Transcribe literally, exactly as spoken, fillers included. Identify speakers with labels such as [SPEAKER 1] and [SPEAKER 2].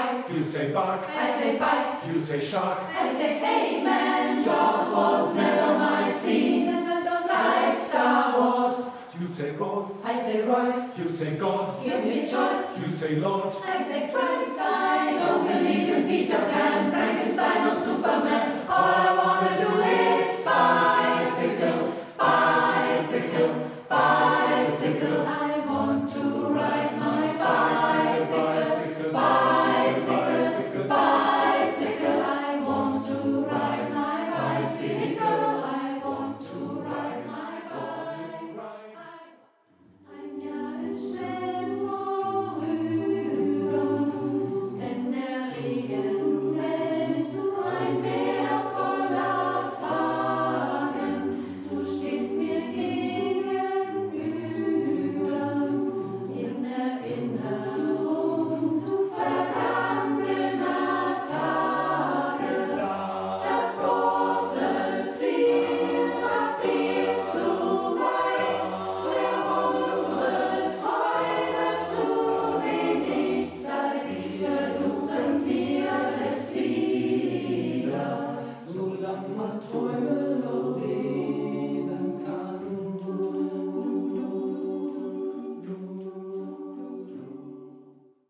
[SPEAKER 1] kite.
[SPEAKER 2] You say bark.
[SPEAKER 1] I say bite.
[SPEAKER 2] You say shark.
[SPEAKER 1] I say hey man, Jaws was never my scene, and I don't like Star Wars.
[SPEAKER 2] You say rose.
[SPEAKER 1] I say Royce.
[SPEAKER 2] You say God.
[SPEAKER 1] Give me choice.
[SPEAKER 2] You say Lord.
[SPEAKER 1] I say Christ. I don't